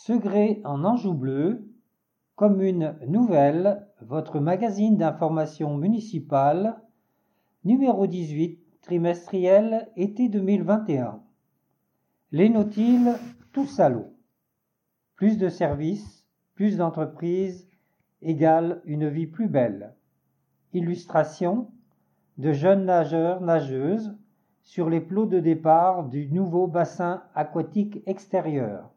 Segré en Anjou bleu, Commune Nouvelle, votre magazine d'information municipale, numéro 18, trimestriel, été 2021. Les nautiles, tous à l'eau. Plus de services, plus d'entreprises, égale une vie plus belle. Illustration de jeunes nageurs-nageuses sur les plots de départ du nouveau bassin aquatique extérieur.